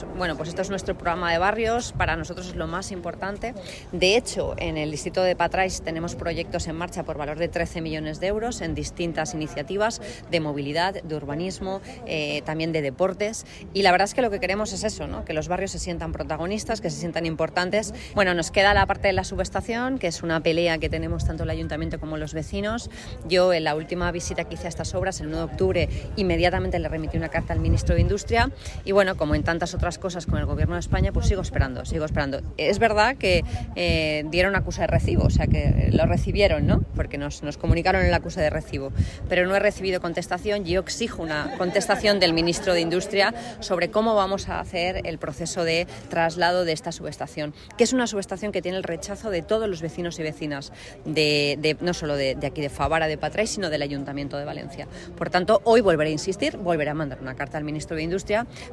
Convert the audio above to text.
nosotros, bueno, pues esto es nuestro programa de barrios, para nosotros es lo más importante. De hecho, en el distrito de Patrais tenemos proyectos en marcha por valor de 13 millones de euros en distintas iniciativas de movilidad, de urbanismo, también de deportes, y la verdad es que lo que queremos es eso, ¿no? Que los barrios se sientan protagonistas, que se sientan importantes. Bueno, nos queda la parte de la subestación, que es una pelea que tenemos tanto el ayuntamiento como los vecinos. Yo en la última visita que hice a estas obras, el 1 de octubre, inmediatamente le remití una carta al ministro de Industria y bueno, como en tantas otras cosas con el Gobierno de España, pues sigo esperando. Es verdad que dieron acuse de recibo, o sea que lo recibieron, ¿no? Porque nos comunicaron el acuse de recibo, pero no he recibido contestación. Yo exijo una contestación del ministro de Industria sobre cómo vamos a hacer el proceso de traslado de esta subestación, que es una subestación que tiene el rechazo de todos los vecinos y vecinas, no solo de aquí de Favara, de Patrais, sino del Ayuntamiento de Valencia. Por tanto, hoy volveré a insistir, volveré a mandar una carta al ministro de Industria